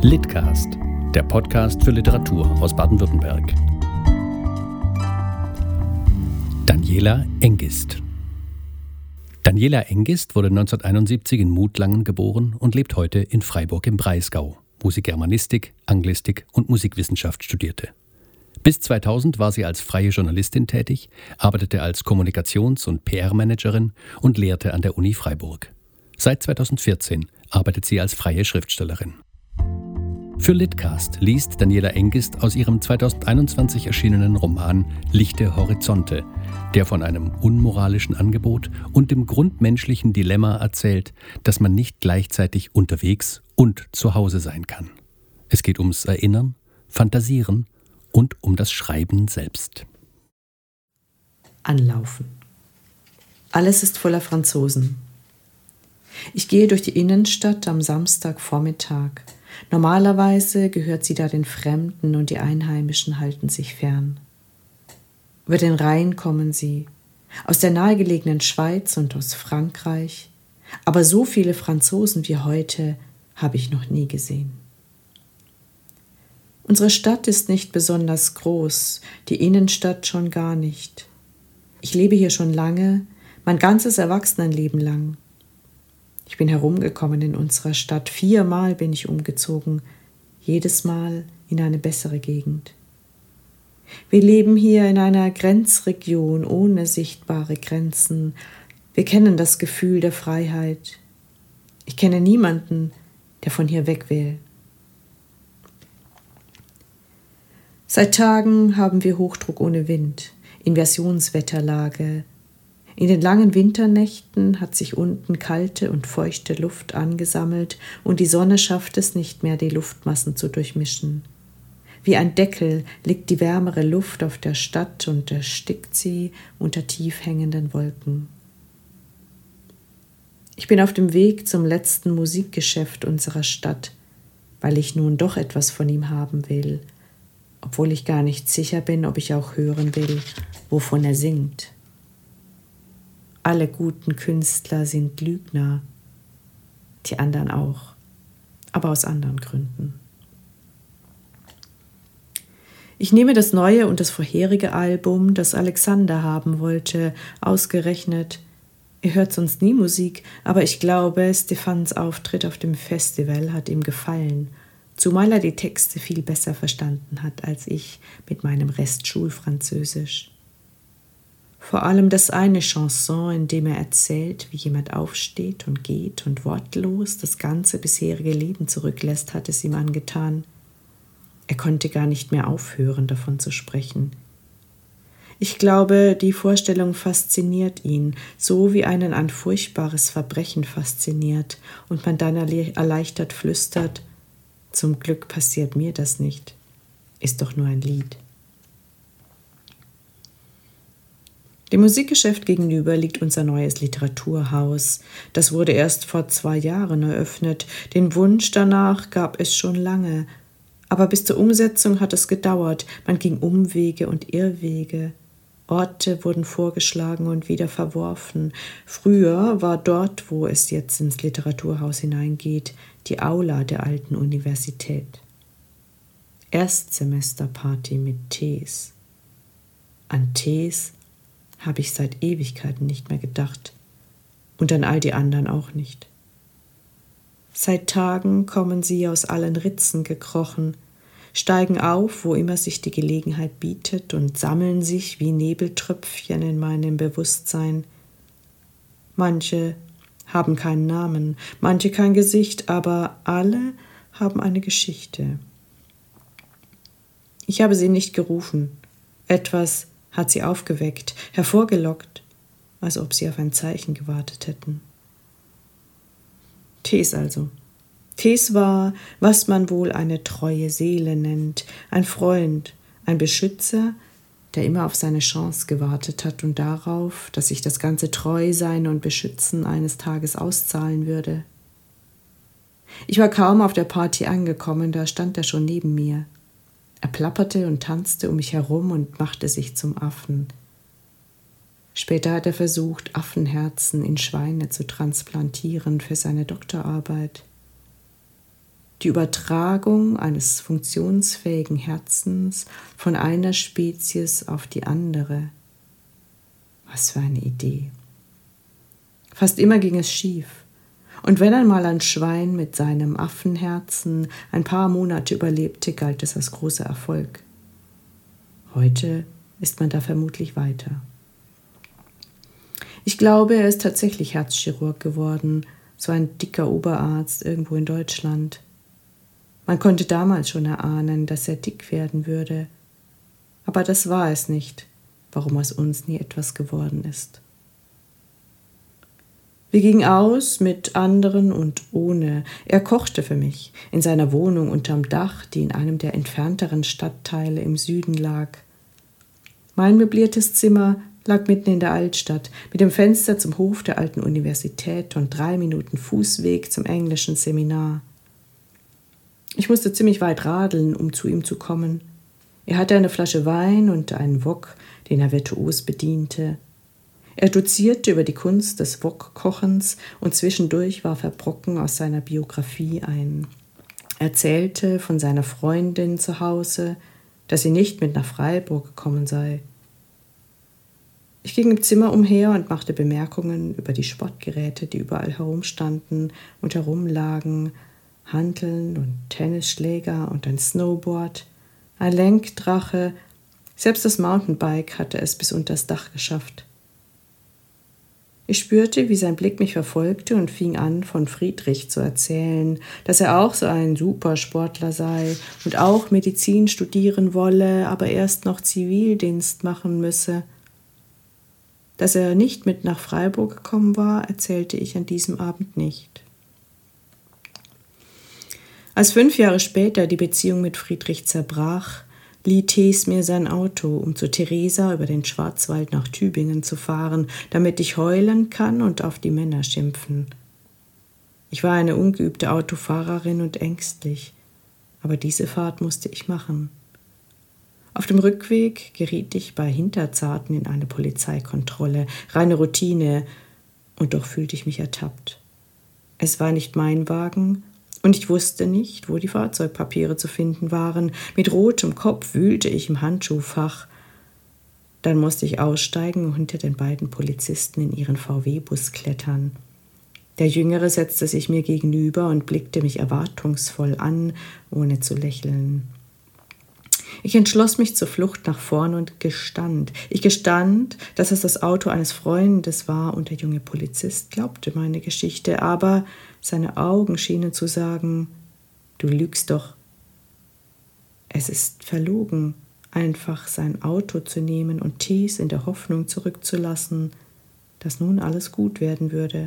Litcast, der Podcast für Literatur aus Baden-Württemberg. Daniela Engist. Daniela Engist wurde 1971 in Mutlangen geboren und lebt heute in Freiburg im Breisgau, wo sie Germanistik, Anglistik und Musikwissenschaft studierte. Bis 2000 war sie als freie Journalistin tätig, arbeitete als Kommunikations- und PR-Managerin und lehrte an der Uni Freiburg. Seit 2014 arbeitet sie als freie Schriftstellerin. Für Litcast liest Daniela Engist aus ihrem 2021 erschienenen Roman Lichte Horizonte, der von einem unmoralischen Angebot und dem grundmenschlichen Dilemma erzählt, dass man nicht gleichzeitig unterwegs und zu Hause sein kann. Es geht ums Erinnern, Fantasieren und um das Schreiben selbst. Anlaufen. Alles ist voller Franzosen. Ich gehe durch die Innenstadt am Samstagvormittag. Normalerweise gehört sie da den Fremden und die Einheimischen halten sich fern. Über den Rhein kommen sie, aus der nahegelegenen Schweiz und aus Frankreich, aber so viele Franzosen wie heute habe ich noch nie gesehen. Unsere Stadt ist nicht besonders groß, die Innenstadt schon gar nicht. Ich lebe hier schon lange, mein ganzes Erwachsenenleben lang. Ich bin herumgekommen in unserer Stadt, 4-mal bin ich umgezogen, jedes Mal in eine bessere Gegend. Wir leben hier in einer Grenzregion ohne sichtbare Grenzen. Wir kennen das Gefühl der Freiheit. Ich kenne niemanden, der von hier weg will. Seit Tagen haben wir Hochdruck ohne Wind, Inversionswetterlage. In den langen Winternächten hat sich unten kalte und feuchte Luft angesammelt und die Sonne schafft es nicht mehr, die Luftmassen zu durchmischen. Wie ein Deckel liegt die wärmere Luft auf der Stadt und erstickt sie unter tief hängenden Wolken. Ich bin auf dem Weg zum letzten Musikgeschäft unserer Stadt, weil ich nun doch etwas von ihm haben will, obwohl ich gar nicht sicher bin, ob ich auch hören will, wovon er singt. Alle guten Künstler sind Lügner, die anderen auch, aber aus anderen Gründen. Ich nehme das neue und das vorherige Album, das Alexander haben wollte, ausgerechnet. Er hört sonst nie Musik, aber ich glaube, Stephans Auftritt auf dem Festival hat ihm gefallen, zumal er die Texte viel besser verstanden hat als ich mit meinem Rest Schulfranzösisch. Vor allem das eine Chanson, in dem er erzählt, wie jemand aufsteht und geht und wortlos das ganze bisherige Leben zurücklässt, hat es ihm angetan. Er konnte gar nicht mehr aufhören, davon zu sprechen. Ich glaube, die Vorstellung fasziniert ihn, so wie einen ein furchtbares Verbrechen fasziniert und man dann erleichtert flüstert, zum Glück passiert mir das nicht, ist doch nur ein Lied. Dem Musikgeschäft gegenüber liegt unser neues Literaturhaus. Das wurde erst vor 2 Jahren eröffnet. Den Wunsch danach gab es schon lange. Aber bis zur Umsetzung hat es gedauert. Man ging Umwege und Irrwege. Orte wurden vorgeschlagen und wieder verworfen. Früher war dort, wo es jetzt ins Literaturhaus hineingeht, die Aula der alten Universität. Erstsemesterparty mit Tees. An Tees habe ich seit Ewigkeiten nicht mehr gedacht und an all die anderen auch nicht. Seit Tagen kommen sie aus allen Ritzen gekrochen, steigen auf, wo immer sich die Gelegenheit bietet und sammeln sich wie Nebeltröpfchen in meinem Bewusstsein. Manche haben keinen Namen, manche kein Gesicht, aber alle haben eine Geschichte. Ich habe sie nicht gerufen, etwas hat sie aufgeweckt, hervorgelockt, als ob sie auf ein Zeichen gewartet hätten. Tees also. Tees war, was man wohl eine treue Seele nennt, ein Freund, ein Beschützer, der immer auf seine Chance gewartet hat und darauf, dass sich das ganze Treusein und Beschützen eines Tages auszahlen würde. Ich war kaum auf der Party angekommen, da stand er schon neben mir. Er plapperte und tanzte um mich herum und machte sich zum Affen. Später hat er versucht, Affenherzen in Schweine zu transplantieren für seine Doktorarbeit. die Übertragung eines funktionsfähigen Herzens von einer Spezies auf die andere. Was für eine Idee. Fast immer ging es schief. Und wenn einmal ein Schwein mit seinem Affenherzen ein paar Monate überlebte, galt es als großer Erfolg. Heute ist man da vermutlich weiter. Ich glaube, er ist tatsächlich Herzchirurg geworden, so ein dicker Oberarzt irgendwo in Deutschland. Man konnte damals schon erahnen, dass er dick werden würde. Aber das war es nicht, warum aus uns nie etwas geworden ist. Wir gingen aus mit anderen und ohne. Er kochte für mich in seiner Wohnung unterm Dach, die in einem der entfernteren Stadtteile im Süden lag. Mein möbliertes Zimmer lag mitten in der Altstadt, mit dem Fenster zum Hof der alten Universität und 3 Minuten Fußweg zum englischen Seminar. Ich musste ziemlich weit radeln, um zu ihm zu kommen. Er hatte eine Flasche Wein und einen Wok, den er virtuos bediente. Er dozierte über die Kunst des Wok-Kochens und zwischendurch warf er Brocken aus seiner Biografie ein. Er erzählte von seiner Freundin zu Hause, dass sie nicht mit nach Freiburg gekommen sei. Ich ging im Zimmer umher und machte Bemerkungen über die Sportgeräte, die überall herumstanden und herumlagen, Hanteln und Tennisschläger und ein Snowboard, ein Lenkdrache, selbst das Mountainbike hatte es bis unters Dach geschafft. Ich spürte, wie sein Blick mich verfolgte und fing an, von Friedrich zu erzählen, dass er auch so ein Supersportler sei und auch Medizin studieren wolle, aber erst noch Zivildienst machen müsse. Dass er nicht mit nach Freiburg gekommen war, erzählte ich an diesem Abend nicht. Als 5 Jahre später die Beziehung mit Friedrich zerbrach, lieh Thees mir sein Auto, um zu Theresa über den Schwarzwald nach Tübingen zu fahren, damit ich heulen kann und auf die Männer schimpfen. Ich war eine ungeübte Autofahrerin und ängstlich, aber diese Fahrt musste ich machen. Auf dem Rückweg geriet ich bei Hinterzarten in eine Polizeikontrolle, reine Routine, und doch fühlte ich mich ertappt. Es war nicht mein Wagen, und ich wusste nicht, wo die Fahrzeugpapiere zu finden waren. Mit rotem Kopf wühlte ich im Handschuhfach. Dann musste ich aussteigen und hinter den beiden Polizisten in ihren VW-Bus klettern. Der Jüngere setzte sich mir gegenüber und blickte mich erwartungsvoll an, ohne zu lächeln. Ich entschloss mich zur Flucht nach vorn und gestand. Ich gestand, dass es das Auto eines Freundes war, und der junge Polizist glaubte meine Geschichte, aber seine Augen schienen zu sagen, »Du lügst doch.« Es ist verlogen, einfach sein Auto zu nehmen und Thees in der Hoffnung zurückzulassen, dass nun alles gut werden würde.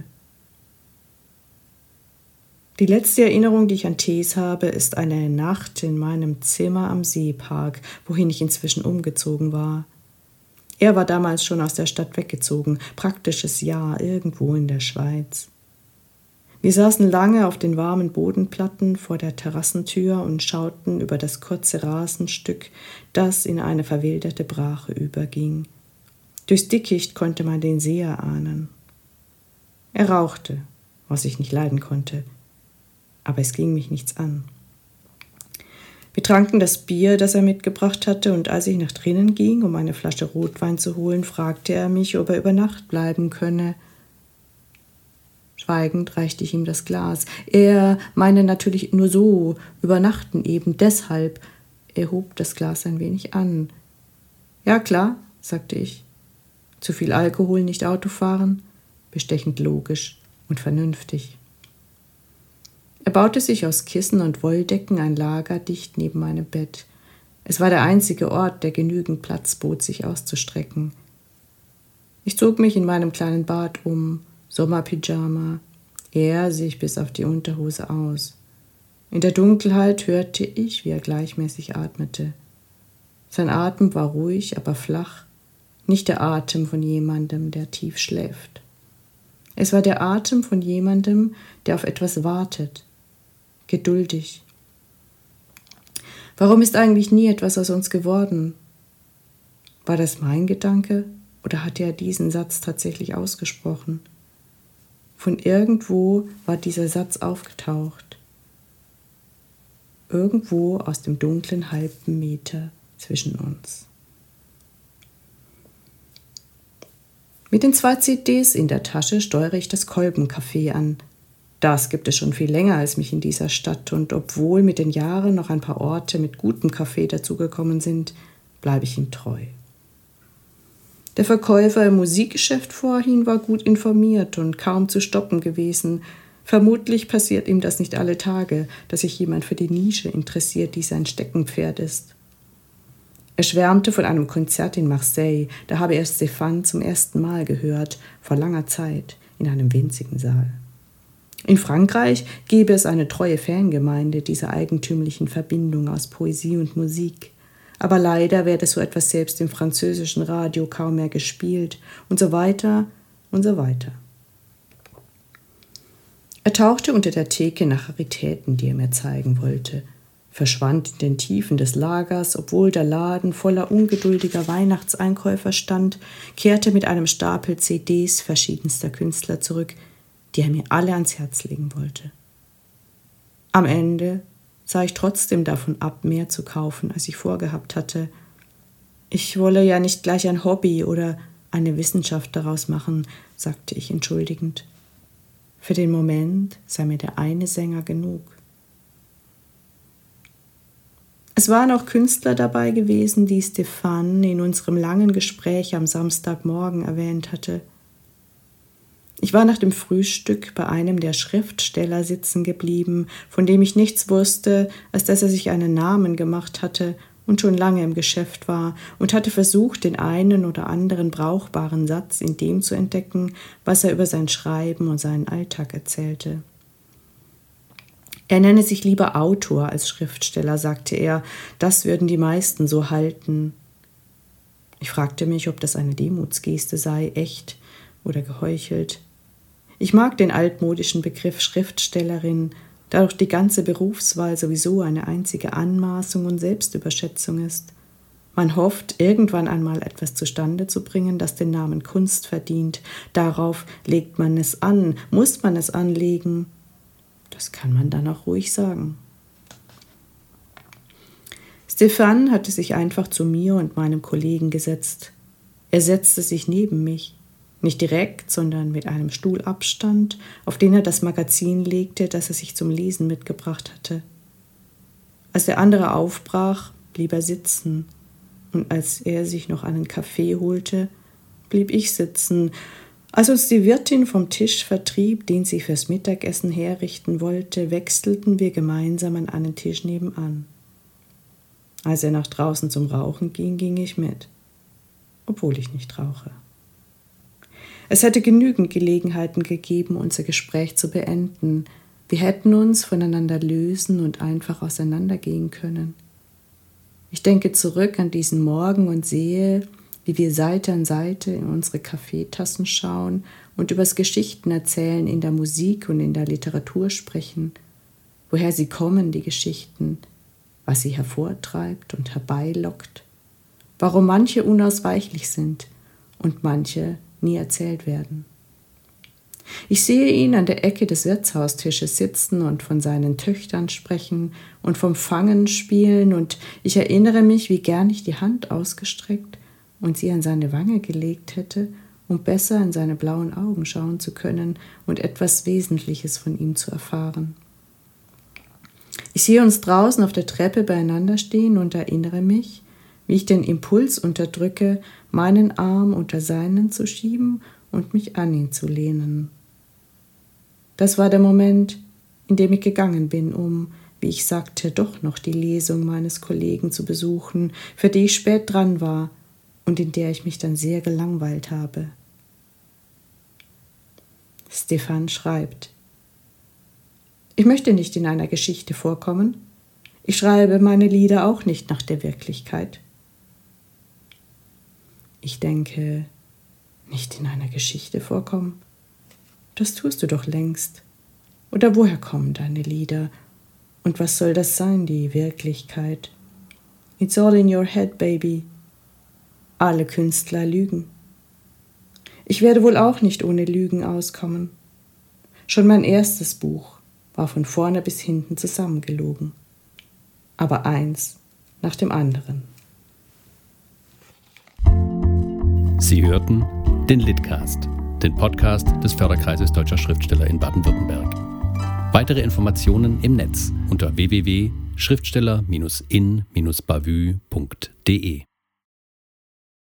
Die letzte Erinnerung, die ich an Thees habe, ist eine Nacht in meinem Zimmer am Seepark, wohin ich inzwischen umgezogen war. Er war damals schon aus der Stadt weggezogen, praktisches Jahr irgendwo in der Schweiz. Wir saßen lange auf den warmen Bodenplatten vor der Terrassentür und schauten über das kurze Rasenstück, das in eine verwilderte Brache überging. Durchs Dickicht konnte man den See erahnen. Er rauchte, was ich nicht leiden konnte, aber es ging mich nichts an. Wir tranken das Bier, das er mitgebracht hatte, und als ich nach drinnen ging, um eine Flasche Rotwein zu holen, fragte er mich, ob er über Nacht bleiben könne. Schweigend reichte ich ihm das Glas. Er meine natürlich nur so, übernachten eben, deshalb. Er hob das Glas ein wenig an. »Ja, klar«, sagte ich. »Zu viel Alkohol, nicht Auto fahren?« Bestechend logisch und vernünftig. Er baute sich aus Kissen und Wolldecken ein Lager dicht neben meinem Bett. Es war der einzige Ort, der genügend Platz bot, sich auszustrecken. Ich zog mich in meinem kleinen Bad um, Sommerpyjama. Er sich bis auf die Unterhose aus. In der Dunkelheit hörte ich, wie er gleichmäßig atmete. Sein Atem war ruhig, aber flach, nicht der Atem von jemandem, der tief schläft. Es war der Atem von jemandem, der auf etwas wartet, geduldig. Warum ist eigentlich nie etwas aus uns geworden? War das mein Gedanke oder hatte er diesen Satz tatsächlich ausgesprochen? Von irgendwo war dieser Satz aufgetaucht. irgendwo aus dem dunklen halben Meter zwischen uns. Mit den 2 CDs in der Tasche steuere ich das Kolbencafé an. Das gibt es schon viel länger als mich in dieser Stadt, und obwohl mit den Jahren noch ein paar Orte mit gutem Kaffee dazugekommen sind, bleibe ich ihm treu. Der Verkäufer im Musikgeschäft vorhin war gut informiert und kaum zu stoppen gewesen. Vermutlich passiert ihm das nicht alle Tage, dass sich jemand für die Nische interessiert, die sein Steckenpferd ist. Er schwärmte von einem Konzert in Marseille, da habe er Stéphane zum ersten Mal gehört, vor langer Zeit, in einem winzigen Saal. In Frankreich gäbe es eine treue Fangemeinde dieser eigentümlichen Verbindung aus Poesie und Musik. Aber leider werde so etwas selbst im französischen Radio kaum mehr gespielt und so weiter und so weiter. Er tauchte unter der Theke nach Raritäten, die er mir zeigen wollte, verschwand in den Tiefen des Lagers, obwohl der Laden voller ungeduldiger Weihnachtseinkäufer stand, kehrte mit einem Stapel CDs verschiedenster Künstler zurück, die er mir alle ans Herz legen wollte. Am Ende sah ich trotzdem davon ab, mehr zu kaufen, als ich vorgehabt hatte. Ich wolle ja nicht gleich ein Hobby oder eine Wissenschaft daraus machen, sagte ich entschuldigend. Für den Moment sei mir der eine Sänger genug. Es waren auch Künstler dabei gewesen, die Stéphane in unserem langen Gespräch am Samstagmorgen erwähnt hatte. Ich war nach dem Frühstück bei einem der Schriftsteller sitzen geblieben, von dem ich nichts wusste, als dass er sich einen Namen gemacht hatte und schon lange im Geschäft war und hatte versucht, den einen oder anderen brauchbaren Satz in dem zu entdecken, was er über sein Schreiben und seinen Alltag erzählte. Er nenne sich lieber Autor als Schriftsteller, sagte er, das würden die meisten so halten. Ich fragte mich, ob das eine Demutsgeste sei, echt oder geheuchelt. Ich mag den altmodischen Begriff Schriftstellerin, da doch die ganze Berufswahl sowieso eine einzige Anmaßung und Selbstüberschätzung ist. Man hofft, irgendwann einmal etwas zustande zu bringen, das den Namen Kunst verdient. Darauf legt man es an, muss man es anlegen. Das kann man dann auch ruhig sagen. Stéphane hatte sich einfach zu mir und meinem Kollegen gesetzt. Er setzte sich neben mich. Nicht direkt, sondern mit einem Stuhlabstand, auf den er das Magazin legte, das er sich zum Lesen mitgebracht hatte. Als der andere aufbrach, blieb er sitzen, und als er sich noch einen Kaffee holte, blieb ich sitzen. Als uns die Wirtin vom Tisch vertrieb, den sie fürs Mittagessen herrichten wollte, wechselten wir gemeinsam an einen Tisch nebenan. Als er nach draußen zum Rauchen ging, ging ich mit, obwohl ich nicht rauche. Es hätte genügend Gelegenheiten gegeben, unser Gespräch zu beenden. Wir hätten uns voneinander lösen und einfach auseinandergehen können. Ich denke zurück an diesen Morgen und sehe, wie wir Seite an Seite in unsere Kaffeetassen schauen und übers Geschichtenerzählen in der Musik und in der Literatur sprechen, woher sie kommen, die Geschichten, was sie hervortreibt und herbeilockt, warum manche unausweichlich sind und manche nie erzählt werden. Ich sehe ihn an der Ecke des Wirtshaustisches sitzen und von seinen Töchtern sprechen und vom Fangen spielen, und ich erinnere mich, wie gern ich die Hand ausgestreckt und sie an seine Wange gelegt hätte, um besser in seine blauen Augen schauen zu können und etwas Wesentliches von ihm zu erfahren. Ich sehe uns draußen auf der Treppe beieinander stehen und erinnere mich, wie ich den Impuls unterdrücke, meinen Arm unter seinen zu schieben und mich an ihn zu lehnen. Das war der Moment, in dem ich gegangen bin, um, wie ich sagte, doch noch die Lesung meines Kollegen zu besuchen, für die ich spät dran war und in der ich mich dann sehr gelangweilt habe. Stéphane schreibt: Ich möchte nicht in einer Geschichte vorkommen. Ich schreibe meine Lieder auch nicht nach der Wirklichkeit. Ich denke, nicht in einer Geschichte vorkommen? Das tust du doch längst. Oder woher kommen deine Lieder? Und was soll das sein, die Wirklichkeit? It's all in your head, baby. Alle Künstler lügen. Ich werde wohl auch nicht ohne Lügen auskommen. Schon mein erstes Buch war von vorne bis hinten zusammengelogen. aber eins nach dem anderen. Sie hörten den Litcast, den Podcast des Förderkreises Deutscher Schriftsteller in Baden-Württemberg. Weitere Informationen im Netz unter www.schriftsteller-in-bavü.de